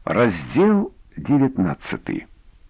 Раздел 19.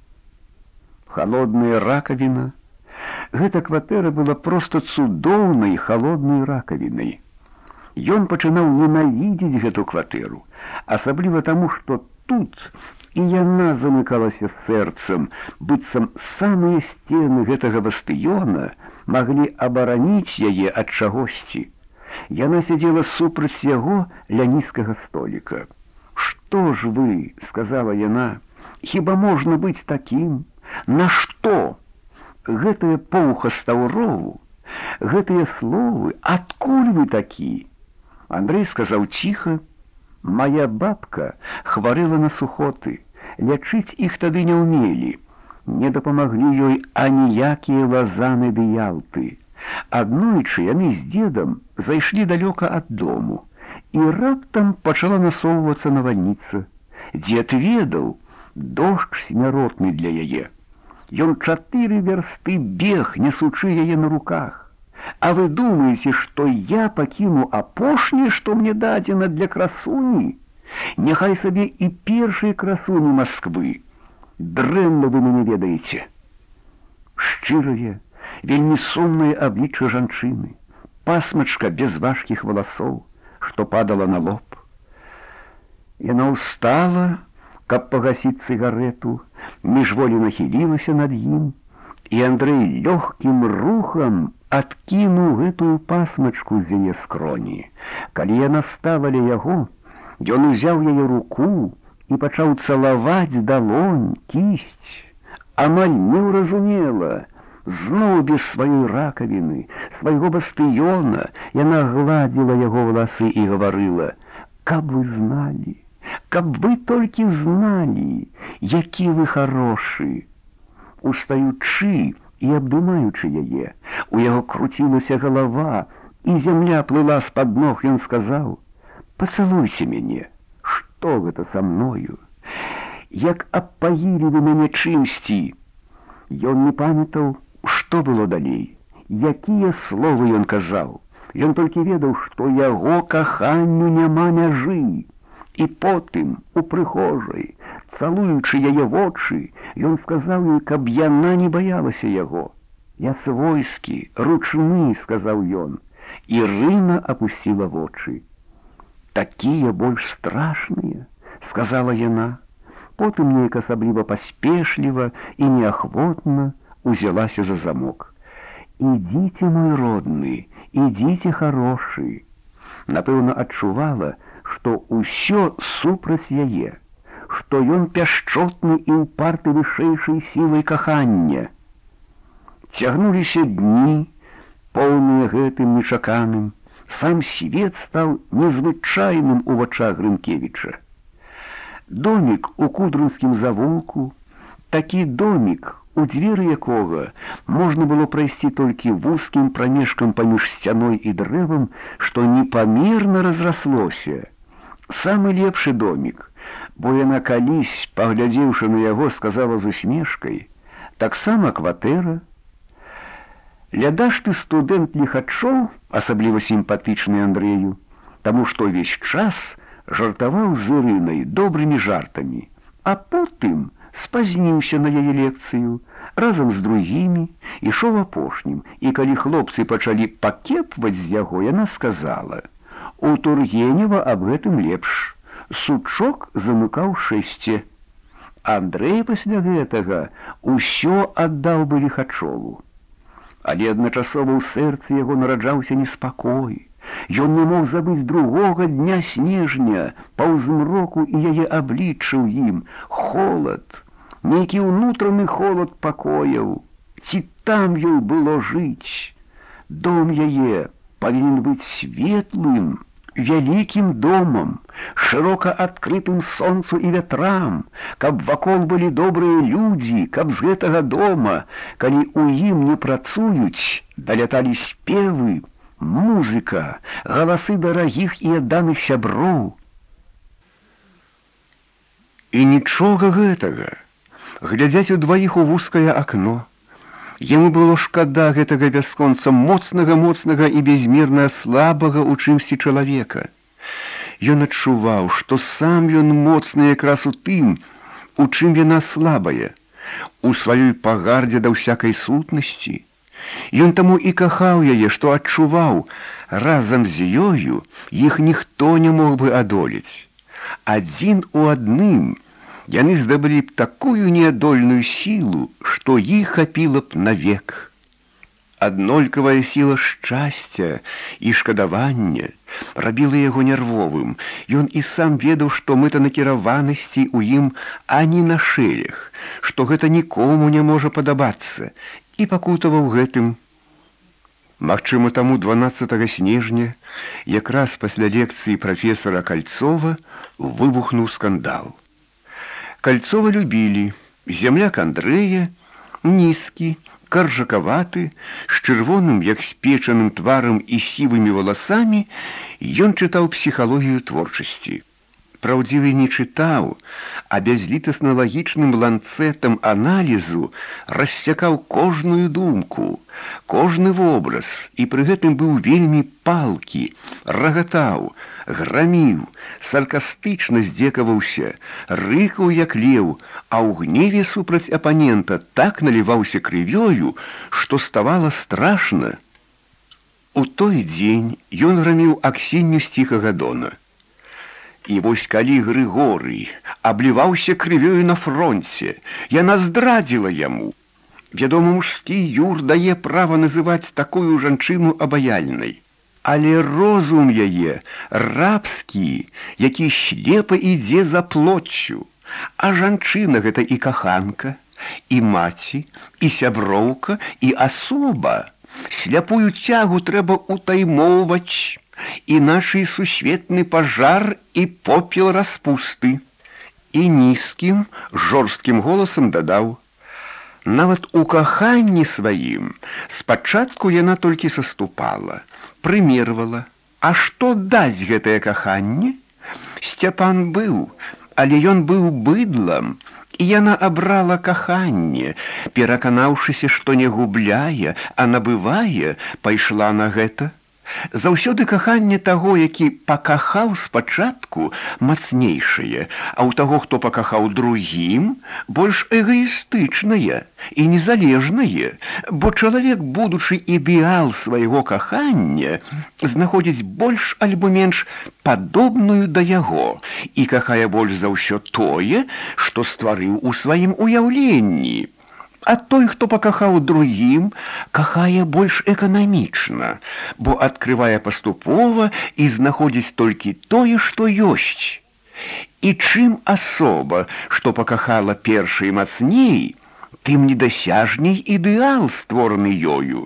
Холодная раковина. Гэта кватэра была проста цудоўнай холоднай раковиной. Ён пачынаў ненавідзець гэту кватэру, асабліва таму, што тут і яна замыкалася сэрцам, быццам самыя сцены гэтага бастыёна маглі абараніць яе ад чагосьці. Яна сядзела супраць яго ля нізкага століка. «Што ж вы?» — сказала яна. «Хіба можна быць такім? На што? Гэтая поўха стаўрову, гэтыя словы, адкуль вы такі?» Андрэй сказаў ціха: «Моя бабка хварэла на сухоты, лячыць іх тады не ўмелі. Не дапамаглі ёй аніякія лазаны ды ялты. Аднойчы яны з дзедам зайшлі далёка ад дому, і раптам пачала насоўвацца навальніца. Дзед ведаў, дождж смяротны для яе. Ён 4 вярсты бег, несучы яе на руках. А вы думаеце, што я пакіну апошняе, што мне дадзена для красуні? Няхай сабе і першай красуні Масквы. Дрэнна вы мяне ведаеце». Шчырае, вельмі сумнае аблічча жанчыны, пасмачка без важкіх валасоў, што падала на лоб. Яна ўстала, каб пагасіць цыгарету, міжволі нахілілася над ім, і Андрэй лёгкім рухам адкінуў гэтую пасмачку з яе скроні. Калі яна стала ля яго, ён узяў яе руку і пачаў цалаваць далонь, кісць. Амаль неўразумела, зноў без сваёй ракавіны, свайго бастыёна, яна гладзіла яго валасы і гаварыла: «Каб вы зналі, каб вы толькі зналі, які вы харошы». Устаючы і абдымаючы яе, у яго круцілася галава, і зямля плыла з-пад ног, ён сказаў: «Пацалуйце мяне, што гэта са мною? Як абпаілі вы мяне чымсьці». Ён не памятаў, што было далей, якія словы ён казаў. Ён толькі ведаў, што яго каханню няма мяжы. І потым, у прыхожай, цалуючы яе вочы, ён сказаў ёй, каб яна не баялася яго. «Я свойскі, ручны», — сказаў ён. Ірына апусціла вочы. «Такія больш страшныя», — сказала яна. Потым неяк асабліва паспешліва і неахвотна узялася за замок. «Ідзіце, мой родны, ідзіце, харошы». Напэўна, адчувала, што ўсё супраць яе, што ён пяшчотны і ўпарты вышэйшай сілай кахання. Цягнуліся дні, поўныя гэтым нечаканым. Сам свет стаў незвычайным у вачах Грынкевіча. Домік у кудрынскім завулку, такі домік, у дзверы якога можна было прайсці толькі вузкім прамежкам паміж сцяной і дрэвам, што непамерна разраслося. Самы лепшы домік, бо яна калісь, паглядзеўшы на яго, сказала з усмешкай: «Таксама кватэра». Лядашты студэнт Ліхачоў, асабліва сімпатычны Андрэю, таму што ўвесь час жартаваў з Ірынай добрымі жартамі, а потым спазніўся на яе лекцыю, разам з другімі ішоў апошнім, і калі хлопцы пачалі пакепваць з яго, яна сказала: «У Тургенева аб гэтым лепш, сучок замыкаў 6. Андрэй пасля гэтага усё аддаў бы Ліхачову. Але адначасова ў сэрцы яго нараджаўся неспакой. Ён не мог забыць другога дня снежня, паўзмроку і яе аблічча ў ім, холад, нейкі ўнутраны холад пакояў. Ці там ёй было жыць? Дом яе павінен быць светлым, вялікім домам, шырока адкрытым сонцу і вятрам, каб вакол былі добрыя людзі, каб з гэтага дома, калі ў ім не працуюць, даляталі спевы, музыка, галасы дарагіх і адданых сяброў. І нічога гэтага. Глядзяць удваіх у вузкае акно. Яму было шкада гэтага бясконца моцнага і безмерна слабага ў чымсьці чалавека. Ён адчуваў, што сам ён моцны якраз у тым, у чым яна слабая, у сваёй пагардзе да ўсякай сутнасці. Ён таму і кахаў яе, што адчуваў, разам з ёю іх ніхто не мог бы адолець. Адзін у адным яны здабылі б такую неадольную сілу, што іх хапіла б навек. Аднолькавая сіла шчасця і шкадавання рабіла яго нервовым. Ён і сам ведаў, што мэтанакіраванасці ў ім ані на шэлег, што гэта нікому не можа падабацца, і пакутаваў гэтым. Магчыма, таму 12 снежня, якраз пасля лекцыі прафесара Кальцова, выбухнуў скандал. Кальцова любілі. Земляк Андрэя, нізкі, каржакаваты, з чырвоным, як спечаным тварам і сівымі валасамі, ён чытаў псіхалогію творчасці. Праўдзівы не чытаў, а бязлітасна лагічным ланцэтам аналізу рассякаў кожную думку, кожны вобраз, і пры гэтым быў вельмі палкі, рагатаў, граміў, саркастычна здзекаваўся, рыкаў як леў, а ў гневе супраць апанента так наліваўся крывёю, што ставала страшна. У той дзень ён граміў Аксінню з Ціхага Дона. І вось калі Грыгорый абліваўся крывёю на фронце, яна здрадзіла яму. Вядома, мужскі юр дае права называць такую жанчыну абаяльнай. Але розум яе рабскі, які слепа ідзе за плотчу. А жанчына гэта і каханка, і маці, і сяброўка, і асоба. Сляпую цягу трэба утаймоўваць. Иначе сусветны пожар и попел распусты. И низким, жорсткім голосом дадаў: нават у каханні сваім спачатку яна толькі саступала, прымервала. А што даць гэтае каханне? Сцяпан быў, але ён быў быдлам, і яна абрала каханне, пераканаўшыся, што не губляе, а набывае, пайшла на гэта. Заўсёды каханне таго, які пакахаў спачатку, мацнейшае, а ў таго, хто пакахаў другім, больш эгаістычнае і незалежнае, бо чалавек, будучы ідэал свайго кахання, знаходзіць больш альбо менш падобную да яго і кахае больш за ўсё тое, што стварыў у сваім уяўленні. А той, хто пакахаў другім, кахае больш эканамічна, бо адкрывае паступова і знаходзіць толькі тое, што ёсць. І чым асоба, што пакахала першай мацней, тым недасяжней ідэал, створаны ёю.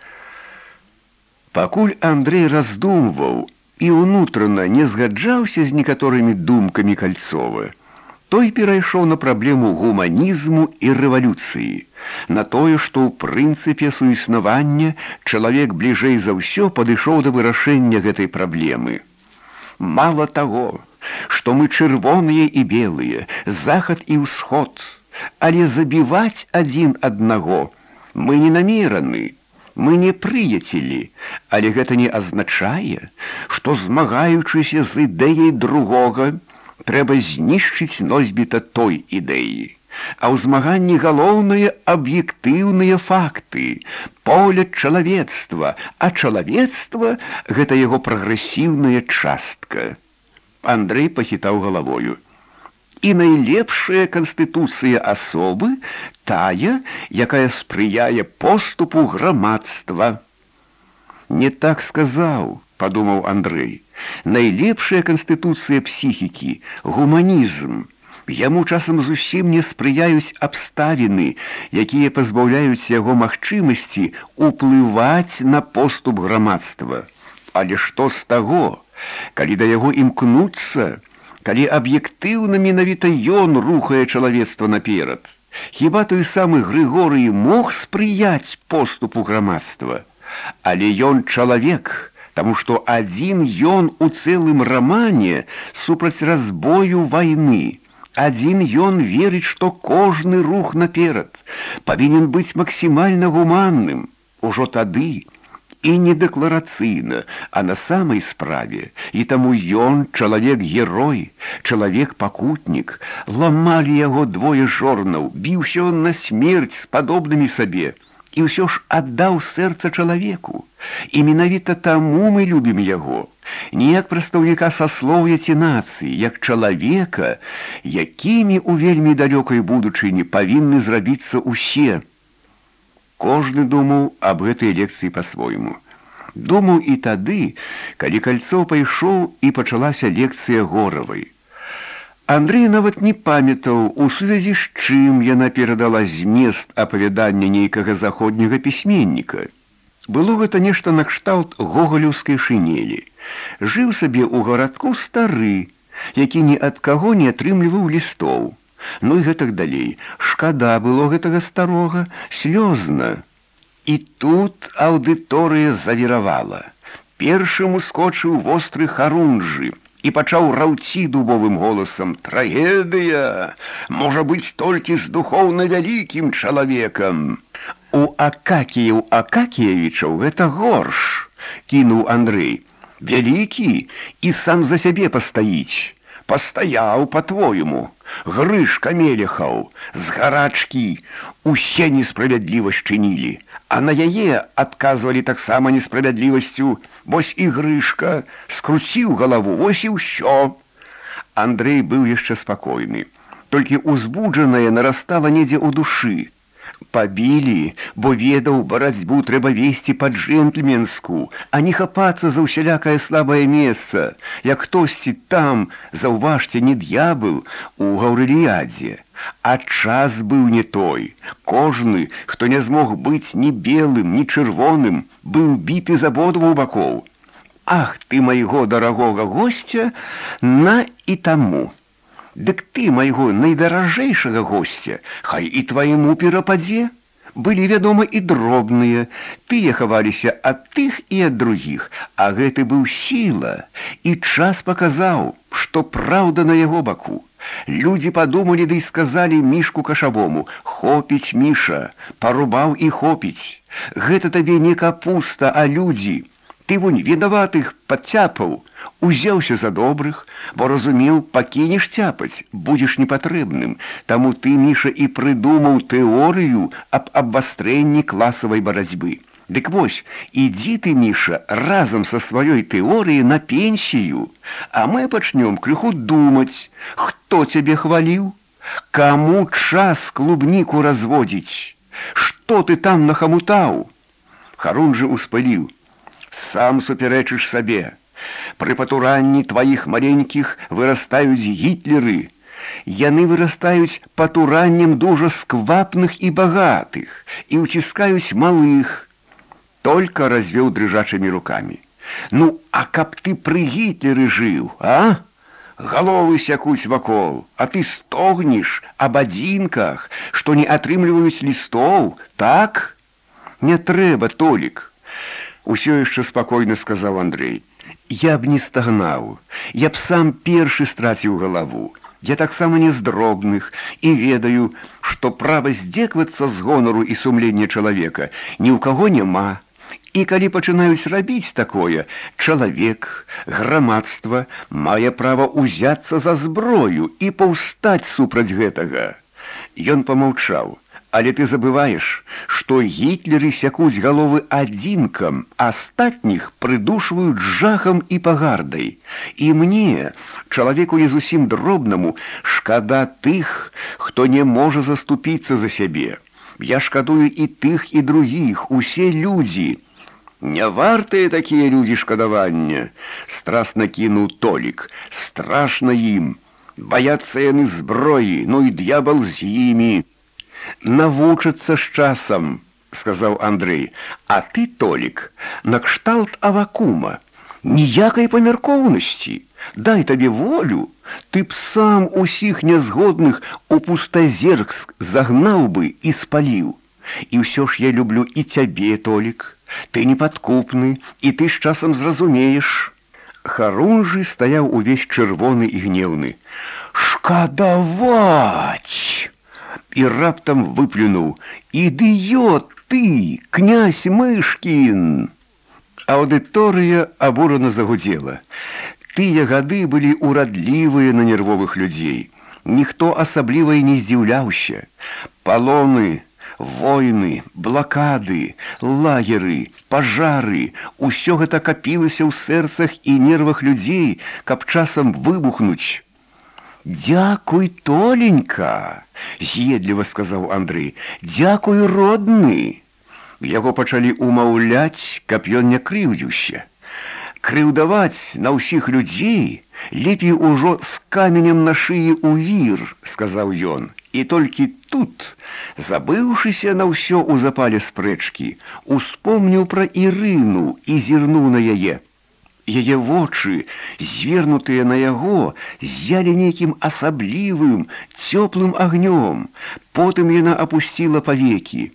Пакуль Андрэй раздумваў і ўнутрана не згаджаўся з некаторымі думкамі Кальцова, той перайшоў на праблему гуманізму і рэвалюцыі, на тое, што ў прынцыпе суіснавання чалавек бліжэй за ўсё падышоў да вырашэння гэтай праблемы. Мала таго, што мы чырвоныя і белыя, захад і ўсход, але забіваць адзін аднаго мы не намераны, мы не прыяцелі, але гэта не азначае, што змагаючыся з ідэяй другога, трэба знішчыць носьбіта той ідэі. А ў змаганні галоўнае аб'ектыўныя факты, погляд чалавецтва, а чалавецтва – гэта яго прагрэсіўная частка. Андрэй пахітаў галавою. І найлепшая канстытуцыя асобы – тая, якая спрыяе поступу грамадства. Не так сказаў, падумаў Андрэй. Найлепшая канстытуцыя псіхікі – гуманізм. Яму часам зусім не спрыяюць абставіны, якія пазбаўляюць яго магчымасці уплываць на поступ грамадства. Але што з таго, калі да яго імкнуцца, калі аб'ектыўна менавіта ён рухае чалавецтва наперад? Хіба той самы Грыгорый мог спрыяць поступу грамадства? Але ён чалавек, таму што адзін ён у цэлым рамане супраць разбою вайны. Адзін ён верыць, што кожны рух наперад павінен быць максімальна гуманным. Ужо тады і не дэкларацыйна, а на самай справе. І таму ён чалавек-герой, чалавек-пакутнік. Ламалі яго двое жорнаў, біўся ён на смерць з падобнымі сабе. І ўсё ж аддаў сэрца чалавеку. І менавіта таму мы любім яго. Не як прадстаўніка саслоўя ці нацыі, як чалавека, якімі ў вельмі далёкай будучыні павінны зрабіцца ўсе. Кожны думаў аб гэтай лекцыі па-свойму. Думаў і тады, калі Кальцоў пайшоў і пачалася лекцыя Горавай. Андрэй нават не памятаў, у сувязі з чым яна перадала змест апавядання нейкага заходняга пісьменніка. Было гэта нешта накшталт гогалеўскай шынелі. Жыў сабе ў гарадку стары, які ні ад каго не атрымліваў лістоў. Ну і гэтак далей. Шкада было гэтага старога, слёзна. І тут аўдыторыя завіравала. Першым ускочыў востры Харунжы і пачаў раўці дубовым голасам: «Трагедыя! Можа быць толькі з духоўна вялікім чалавекам!» «У Акакіевічаў гэта горш!» — кінуў Андрэй. «Вялікі і сам за сябе пастаіць. Пастаяў, па-твойму. Грышка Мелехаў, з гарачкі усе несправядлівасць чынілі, а на яе адказвалі таксама несправядлівасцю. Вось і Грышка скруціў галаву, вось і ўсё». Андрэй быў яшчэ спакойны, толькі узбуджаная нарастала недзе ў душы. Пабілі, бо ведаў, барацьбу трэба весці па-джэнтльменску, а не хапацца за ўсялякае слабае месца, як хтосьці там, заўважце, не д'ябл у Гаўрэліядзе. А час быў не той. Кожны, хто не змог быць ні белым, ні чырвоным, быў біты з абодвух бакоў. Ах ты, майго дарагога госця, на і таму. Дык ты, майго найдаражэйшага госця, хай і твайму перападзе. Былі, вядома, і дробныя. Тыя хаваліся ад тых і ад другіх, а гэты быў сіла. І час паказаў, што праўда на яго баку. Людзі падумалі, ды і сказалі Мішку Кашавому: «Хопіць, Міша, парубаў і хопіць. Гэта табе не капуста, а людзі. Ты вунь вінаватых падцяпаў, узяўся за добрых, бо разумеў, пакінеш цяпаць, будзеш непатрэбным. Таму ты, Міша, і прыдумаў тэорыю аб абвастрэнні класавай барацьбы. Дык вось, ідзі ты, Міша, разам са сваёй тэорыяй на пенсію, а мы пачнём крыху думаць, хто цябе хваліў, каму час клубніку разводзіць, што ты там нахамутаў». Харунжы ўспыліў: «Сам супярэчыш сабе. Пры патуранні тваіх маленькіх вырастаюць гітлеры. Яны вырастаюць патураннем дужа сквапных і багатых і ўціскаюць малых». Толькі развёў дрыжачымі рукамі. «Ну, а каб ты пры гітлеры жыў, а? Галовы сякуць вакол, а ты стогнеш аб адзінках, што не атрымліваюць лістоў, так? Не трэба, Толік». Усё яшчэ спакойна сказаў Андрэй. «Я б не стагнаў, я б сам першы страціў галаву. Я таксама не з дробных і ведаю, што права здзеквацца з гонару і сумлення чалавека ні ў каго няма. І калі пачынаюць рабіць такое, чалавек, грамадства мае права ўзяцца за зброю і паўстаць супраць гэтага». Ён памаўчаў. «Але ты забываеш, што гітлеры сякуць галовы адзінкам, а астатніх прыдушваюць жахам і пагардай. І мне, чалавеку не зусім дробнаму, шкада тых, хто не можа заступіцца за сябе. Я шкадую і тых, і другіх, усе людзі». «Не вартыя такія людзі шкадавання», — страсна кінуў Толік. «Страшна ім. Баяцца яны зброі, ну і д'ябал з імі». «Навучацца з часам», — сказаў Андрэй. «А ты, Толік, накшталт Авакума. Ніякай памяркоўнасці. Дай табе волю, ты б сам усіх нязгодных у пустазерск загнаў бы і спаліў. І ўсё ж я люблю і цябе, Толік. Ты непадкупны, і ты з часам зразумееш». Харунжы стаяў увесь чырвоны і гневны. «Шкадаваць!» І раптам выплюнуў: «Ідыёт ты, князь Мышкін!» Аўдыторыя абурана загудзела. Тыя гады былі урадлівыя на нервовых людзей. Ніхто асабліва і не здзіўляўся. Палоны, войны, блакады, лагеры, пажары — усё гэта капілася ў сэрцах і нервах людзей, каб часам выбухнуць. «Дзякуй, Толенька!» — з'едліва сказаў Андрэй. «Дзякуй, родны!» Яго пачалі умаўляць, каб ён не крыўдзіўся. «Крыўдаваць на ўсіх людзей лепей ужо з каменем на шыі ў вір», — сказаў ён. І толькі тут, забыўшыся на ўсё ў запале спрэчкі, успомніў пра Ірыну і зірнуў на яе. Яе вочы, звернутыя на яго, ззялі нейкім асаблівым, цёплым агнём. Потым яна апусціла павекі.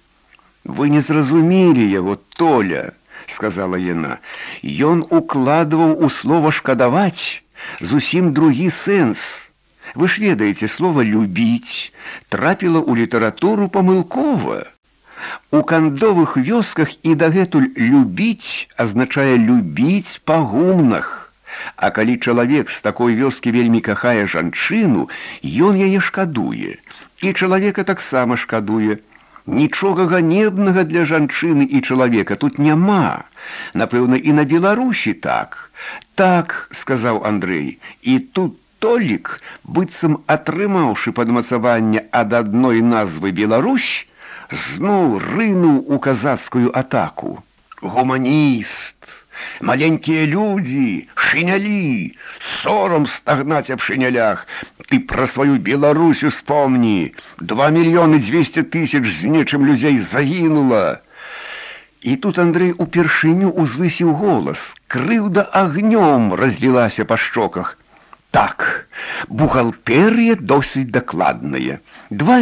«Вы не зразумелі яго, Толя», — сказала яна. «Ён укладваў у слова «шкадаваць» зусім другі сэнс. Вы ж ведаеце, слова «любіць» трапіла ў літаратуру памылкова. У кандовых вёсках і дагэтуль «любіць» азначае «любіць па гумнах». А калі чалавек з такой вёскі вельмі кахае жанчыну, ён яе шкадуе. І чалавека таксама шкадуе. Нічога ганебнага для жанчыны і чалавека тут няма. Напэўна, і на Беларусі так. «Так», — сказаў Андрэй, і тут Толік, быццам атрымаўшы падмацаванне ад адной назвы «Беларусь», зноў рынуў у казацкую атаку. «Гуманіст! Маленькія людзі, шынялі, сорам стагнаць аб шынялях. Ты пра сваю Беларусь успомні. 2 200 000 з нечым людзей загінула». І тут Андрэй упершыню узвысіў голас. Крыўда агнём разлілася па шчоках. «Так, бухгалтэрія досыць дакладная. 2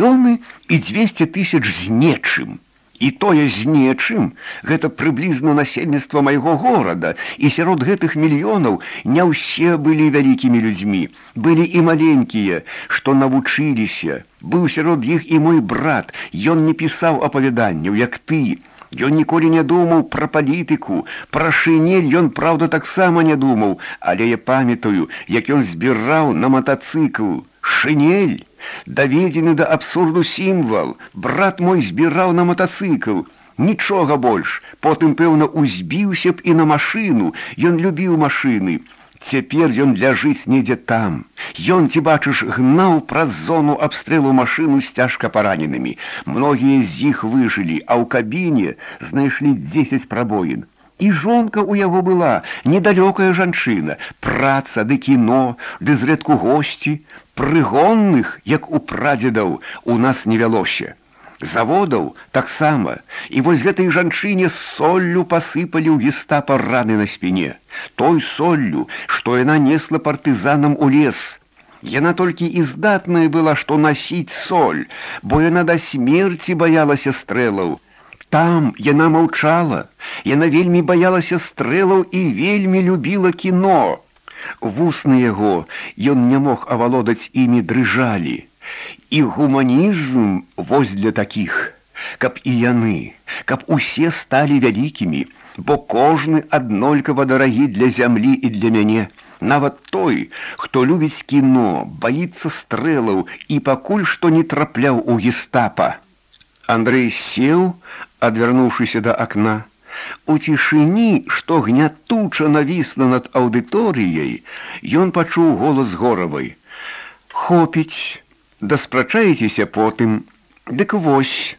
200 000 з нечым. І тое з нечым — гэта прыблізна насельніцтва майго горада, і сярод гэтых мільёнаў не ўсе былі вялікімі людзьмі. Былі і маленькія, што навучыліся. Быў сярод іх і мой брат. Ён не пісаў апавяданняў, як ты. Ён ніколі не думаў пра палітыку, пра шынель ён, праўда, таксама не думаў, але я памятаю, як ён збіраў на матацыкл. Шынель, даведзены да абсурду сімвал. Брат мой збіраў на матацыкл. Нічога больш. Потым, пэўна, узбіўся б і на машыну. Ён любіў машыны. Цяпер ён ляжыць недзе там. Ён, ці бачыш, гнаў праз зону абстрэлу машыну з цяжка параненымі. Многія з іх выжылі, а ў кабіне знайшлі 10 прабоін. І жонка ў яго была, недалёкая жанчына. Праца, ды кіно, ды зрэдку госці. Прыгонных, як у прадзедаў, у нас не вялося. Заводаў таксама. І вось гэтай жанчыне соллю пасыпалі ў гестапа раны на спіне. Той соллю, што яна несла партызанам у лес. Яна толькі і здатная была, што насіць соль, бо яна да смерці баялася стрэлаў. Там яна маўчала. Яна вельмі баялася стрэлаў і вельмі любіла кіно. Вусны яго, ён не мог авалодаць імі, дрыжалі. І гуманізм вось для такіх, каб і яны, каб усе сталі вялікімі, бо кожны аднолькава дарагі для зямлі і для мяне. Нават той, хто любіць кіно, баіцца стрэлаў і пакуль што не трапляў у гестапа. Андрэй сеў, адвярнуўшыся да акна. У цішыні, што гнятуча навісла над аўдыторыяй, ён пачуў голас Горавай. «Хопіць, даспрачаецеся потым, дык вось».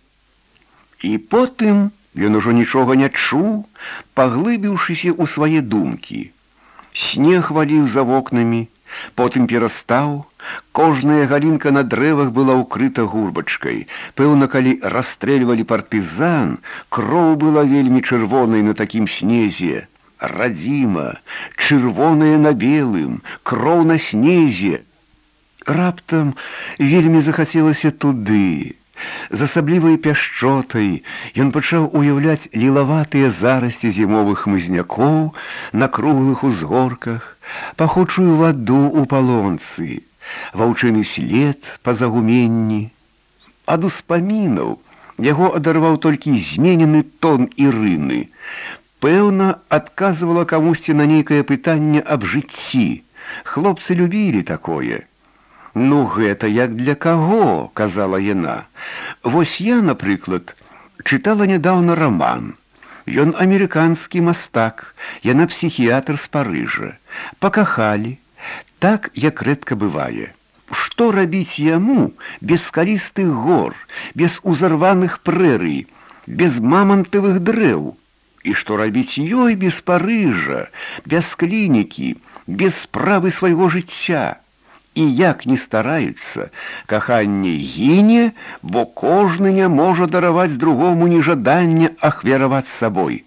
І потым ён ужо нічога не чуў, паглыбіўшыся ў свае думкі. Снег валіў за вокнамі, потым перастаў. Кожная галінка на дрэвах была ўкрыта гурбачкай. Пэўна, калі расстрэльвалі партызан, кроў была вельмі чырвонай на такім снезе. Радзіма, чырвоная на белым, кроў на снезе. Раптам вельмі захацелася туды. З асаблівай пяшчотай ён пачаў уяўляць лілаватыя зарасці зімовых хмызнякоў на круглых узгорках, пахучую ваду ў палонцы, ваўчыны след па загуменні. Ад успамінаў яго адарваў толькі зменены тон Ірыны. Пэўна, адказвала камусьці на нейкае пытанне аб жыцці. Хлопцы любілі такое. «Ну, гэта як для каго?» – казала яна. «Вось я, напрыклад, чытала нядаўна раман. Ён амерыканскі мастак, яна псіхіятр з Парыжа. Пакахалі, так, як рэдка бывае. Што рабіць яму без скалістых гор, без узарваных прэрый, без мамантавых дрэў? І што рабіць ёй без Парыжа, без клінікі, без справы свайго жыцця? І як не стараюцца, каханне гіне, бо кожны не можа дараваць другому нежаданне ахвяраваць сабой».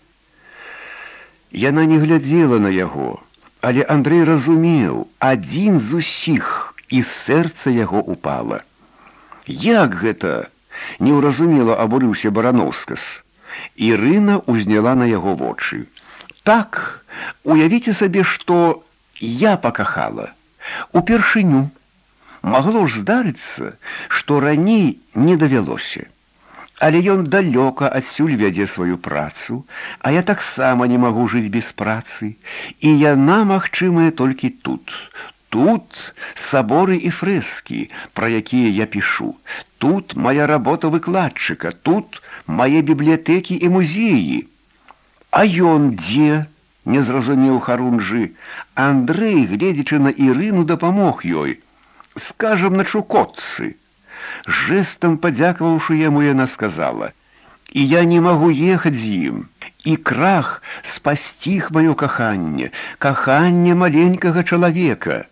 Яна не глядзела на яго, але Андрэй разумеў, адзін з усіх, і сэрца яго упала. «Як гэта?» – неўразумела абурыўся Бараноўскас. Ірына ўзняла на яго вочы. «Так, уявіце сабе, што я пакахала. Упершыню. Магло ж здарыцца, што раней не давялося. Але ён далёка адсюль вядзе сваю працу, а я таксама не магу жыць без працы. І яна магчымая толькі тут. Тут саборы і фрэскі, пра якія я пішу. Тут моя работа выкладчыка, тут мае бібліятэкі і музеі». «А ён дзе?» – не зразумеў Харунжы. Андрэй, гледзячы на Ірыну, дапамог ёй. «Скажам, на Чукотцы». Жэстам падзякаваўшы яму, яна сказала: «І я не магу ехаць з ім. І крах спасціг маё каханне, каханне маленькага чалавека».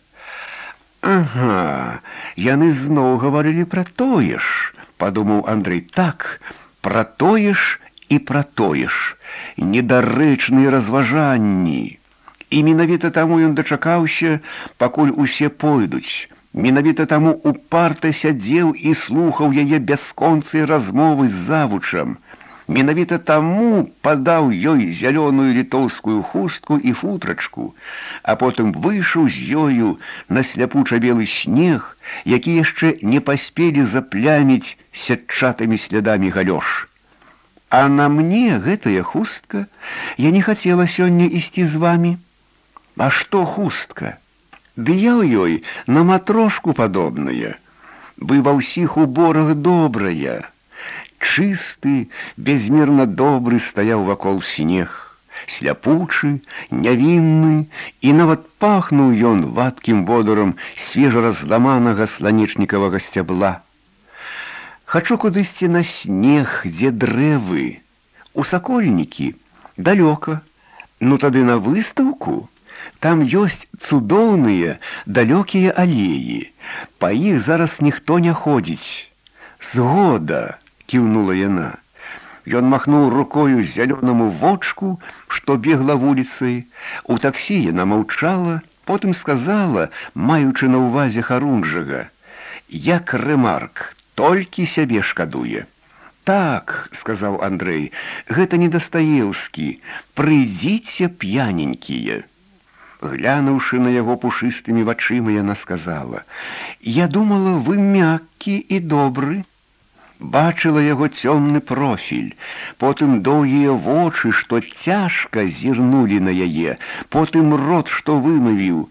«Ага, яны зноў гаварылі пра тое ж», – падумаў Андрэй. «Так, пра тое ж і пра тое ж. Недарэчныя разважанні». І менавіта таму ён дачакаўся, пакуль усе пойдуць. Менавіта таму упарта сядзеў і слухаў яе бясконцыя размовы з завучам. Менавіта таму падаў ёй зялёную літоўскую хустку і футрачку, а потым выйшаў з ёю на сляпуча-белы снег, які яшчэ не паспелі запляміць сетчатымі слядамі галёш. «А на мне гэтая хустка? Я не хацела сёння ісці з вамі». «А што хустка? Ды я ў ёй на матрошку падобная. Вы ва ўсіх уборах добрая». Чысты, безмерна добры стаяў вакол снег, сляпучы, нявінны, і нават пахнуў ён вадкім водарам свежаразламанага сланечнікавага сцябла. «Хачу кудысьці на снег, дзе дрэвы. У сакольнікі? Далёка. Ну тады на выстаўку? Там ёсць цудоўныя, далёкія алеі. Па іх зараз ніхто не ходзіць». «Згода», – кіўнула яна. Ён махнуў рукою зялёнаму вочку, што бегла вуліцай. У таксі яна маўчала, потым сказала, маючы на ўвазе Харунжага: «Як рэмарк, толькі сябе шкадуе». «Так», – сказаў Андрэй, – «гэта не Дастаеўскі. Прыйдзіце, п'яненькія». Глянуўшы на яго пушыстымі вачыма, яна сказала: «Я думала, вы мяккі і добры». Бачыла яго цёмны профіль, потым доўгія вочы, што цяжка зірнулі на яе, потым рот, што вымавіў: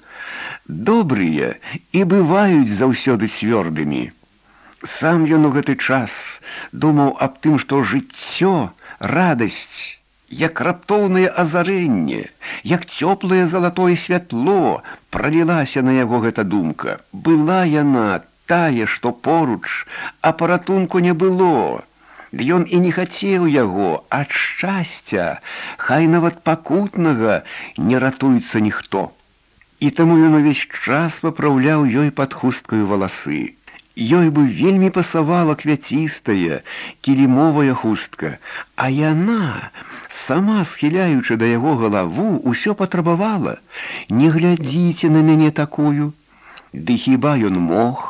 «Добрыя і бываюць заўсёды цвёрдымі». Сам ён у гэты час думаў аб тым, што жыццё, радасць, як раптоўнае азарэнне, як цёплае залатое святло пралілася на яго гэта думка. Была яна тая, што поруч, а паратунку не было. Ды ён і не хацеў яго, ад шчасця, хай нават пакутнага, не ратуецца ніхто. І таму ён увесь час папраўляў ёй пад хусткаю валасы. Ёй бы вельмі пасавала квяцістая, кілімовая хустка, а яна, сама схіляючы да яго галаву, усё патрабавала: «Не глядзіце на мяне такую». Ды хіба ён мог?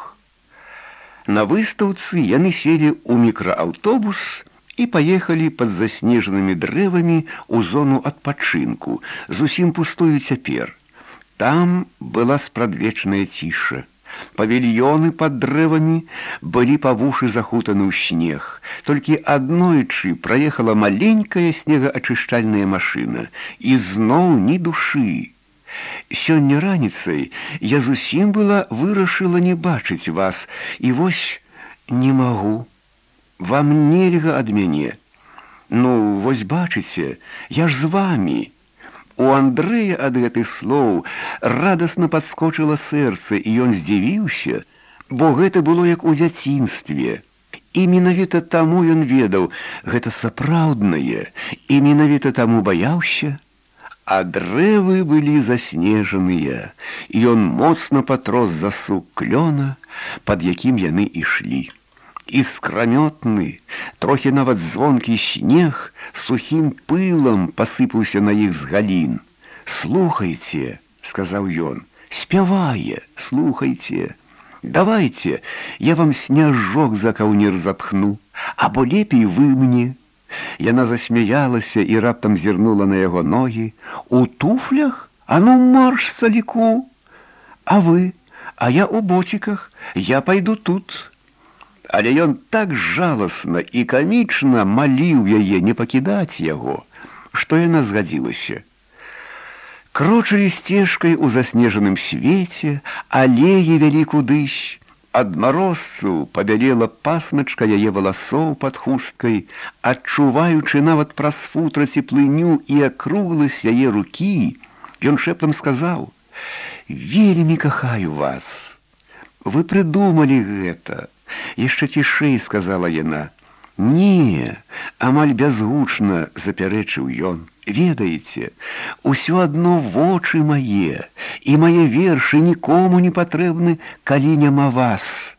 На выстаўцы яны селі ў мікрааўтобус і паехалі пад заснежанымі дрэвамі ў зону адпачынку, зусім пустую цяпер. Там была спрадвечная ціша. Павільёны пад дрэвамі былі па вушы захутаны ў снег. Толькі аднойчы праехала маленькая снегаачышчальная машына, і зноў ні душы. Сёння раніцай я зусім была вырашыла не бачыць вас, і вось не магу. Вам нельга ад мяне. Ну, вось бачыце, я ж з вамі. У Андрэя ад гэтых слоў радасна падскочыла сэрца, і ён здзівіўся, бо гэта было як у дзяцінстве. І менавіта таму ён ведаў, гэта сапраўднае, і менавіта таму баяўся. А дрэвы былі заснежаныя, і ён моцна патрос засук клёна, пад якім яны ішлі. Іскрамётны, трохі нават звонкі снег сухім пылам пасыпаўся на іх з галін. «Слухайце», — сказаў ён, — «спявае, слухайце. Давайте, я вам сняжок за каўнер запхну, або лепей вы мне». Яна засмяялася і раптам зірнула на яго ногі. «У туфлях? А ну марш, саліку! А вы? А я у боціках, я пайду тут». Але ён так жаласна і камічна маліў яе не пакідаць яго, што яна згадзілася. Крочылі сцежкай у заснежаным свеце, алеі вялі кудысь. Ад марозцу пабялела пасмачка яе валасоў пад хусткай, адчуваючы нават праз футра цеплыню і акругласць яе рукі, ён шэптам сказаў: «Вельмі кахаю вас. Вы прыдумалі гэта». Яшчэ цішэй сказала яна. «Не», амаль бязгучна запярэчыў ён. «Ведаеце, усё адно вочы мае, і мае вершы нікому не патрэбны, калі няма вас».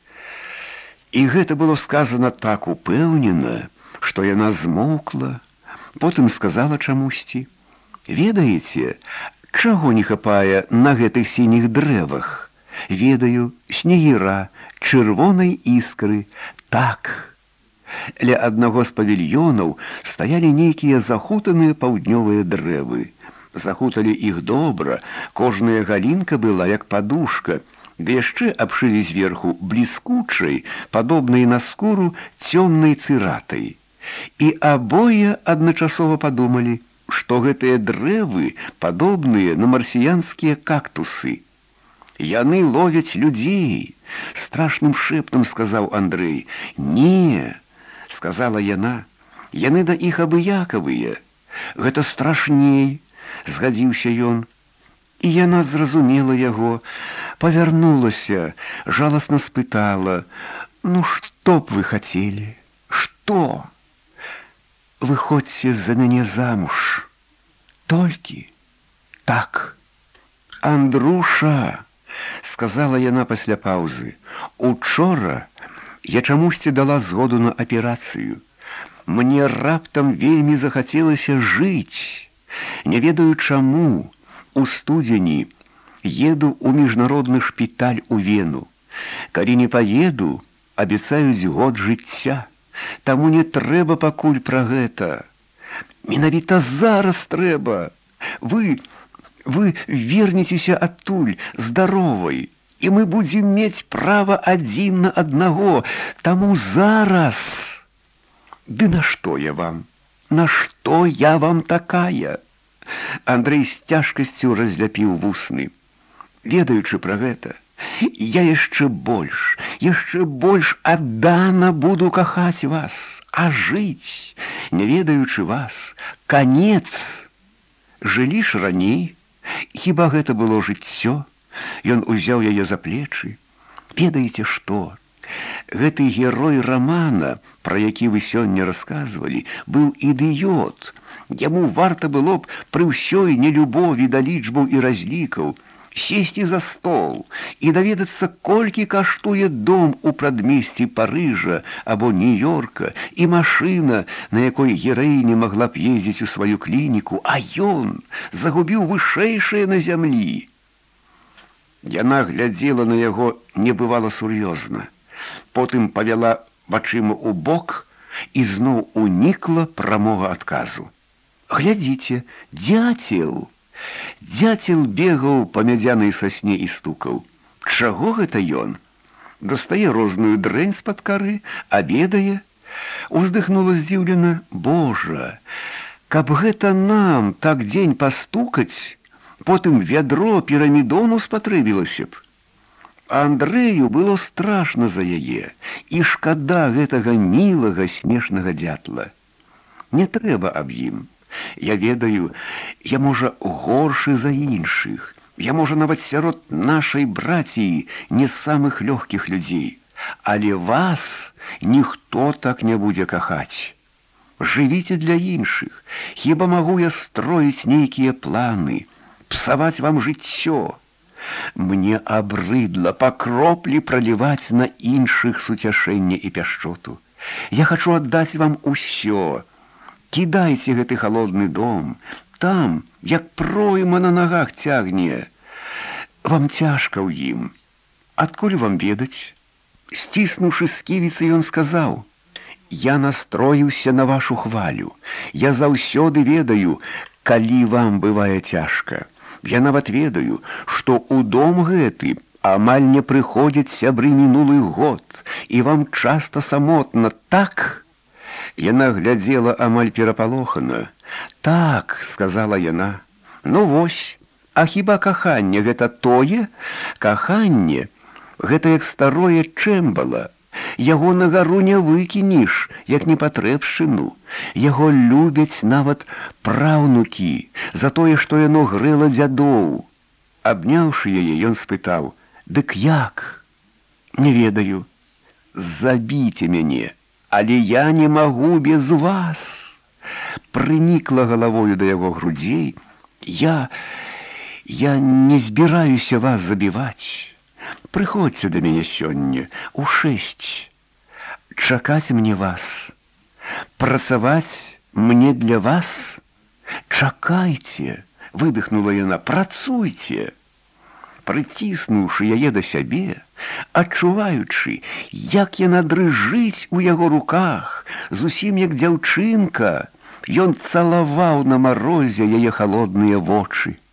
І гэта было сказана так упэўнена, што яна змоўкла, потым сказала чамусьці: «Ведаеце, чаго не хапае на гэтых сініх дрэвах? Ведаю, снегіра, чырвонай іскры, так». Ля аднаго з павільёнаў стаялі нейкія захутаныя паўднёвыя дрэвы. Захуталі іх добра, кожная галінка была як падушка, ды яшчэ абшылі зверху бліскучай, падобнай на скуру цёмнай цыратай. І абое адначасова падумалі, што гэтыя дрэвы падобныя на марсіянскія кактусы. «Яны ловяць людзей», — страшным шэптам сказаў Андрэй. «Не», — сказала яна, — «яны да іх абыякавыя». «Гэта страшней», — згадзіўся ён. І яна зразумела яго, павярнулася, жаласна спытала: «Ну што б вы хацелі? Што? Выходзьце за мяне замуж. Толькі так». «Андруша», — сказала яна пасля паўзы, — «учора я чамусьці дала згоду на аперацыю. Мне раптам вельмі захацелася жыць. Не ведаю чаму. У студзені еду ў міжнародны шпіталь у Вену. Калі не паеду, абяцаюць год жыцця. Таму не трэба пакуль пра гэта. Менавіта зараз трэба. Вы вернецеся адтуль здаровай, і мы будзем мець права адзін на аднаго. Таму зараз». «Ды нашто я вам? Нашто я вам такая?» Андрэй з цяжкасцю разляпіў вусны. «Ведаючы пра гэта, я яшчэ больш аддана буду кахаць вас, а жыць, не ведаючы вас, канец. Жылі ж раней. Хіба гэта было жыццё?» Ён узяў яе за плечы. «Ведаеце што? Гэты герой рамана, пра які вы сёння расказвалі, быў ідыёт. Яму варта было б пры ўсёй нелюбові да лічбаў і разлікаў сесці за стол і даведацца, колькі каштуе дом у прадмесці Парыжа або Нью-Йорка і машына, на якой гераіня магла б ездзіць у сваю клініку, а ён загубіў вышэйшае на зямлі». Яна глядзела на яго небывала сур'ёзна, потым павяла вачыма ў бок і зноў унікла прамога адказу. «Глядзіце, дзяцел!» Дзяцел бегаў па мядзянай сасне і стукаў. Чаго гэта ён? Дастае розную дрэнь з-пад кары, абедае. Уздыхнула здзіўлена: Божа, каб гэта нам так дзень пастукаць, потым вядро пірамідону спатрэбілася б. Андрэю было страшна за яе, і шкада гэтага мілага, смешнага дзятла. Не трэба аб ім. Я ведаю, я, можа, горшы за іншых. Я, можа, нават сярод нашай браціі не з самых лёгкіх людзей. Але вас ніхто так не будзе кахаць. Жывіце для іншых. Хіба магу я строіць нейкія планы, псаваць вам жыццё? Мне абрыдла па кроплі праліваць на іншых суцяшэнне і пяшчоту. Я хачу аддаць вам усё. Кідайце гэты халодны дом. Там, як пройма на нагах цягне. Вам цяжка ў ім. Адкуль вам ведаць? Сціснуўшы сківіцы, ён сказаў: Я настроіўся на вашу хвалю. Я заўсёды ведаю, калі вам бывае цяжка. Я нават ведаю, што ў дом гэты амаль не прыходзяць сябры мінулы год, і вам часта самотна, так? Яна глядзела амаль перапалохана. Так, сказала яна. Ну вось, а хіба каханне гэта тое? Каханне гэта як старое чэмбала. Яго на гару не выкінеш, як непатрэбшчыну. Яго любяць нават праўнукі за тое, што яно грэла дзядоў. Абняўшы яе, ён спытаў: Дык як? Не ведаю. Забіце мяне, але я не магу без вас. Прынікла галавою да яго грудзей. Я не збіраюся вас забіваць. Прыходзьце да мяне сёння у 6. Чакаць мне вас. Працаваць мне для вас. Чакайце, выдыхнула яна, працуйце. Прыціснуўшы яе да сябе, адчуваючы, як яна дрыжыць у яго руках, зусім як дзяўчынка, ён цалаваў на марозе яе халодныя вочы.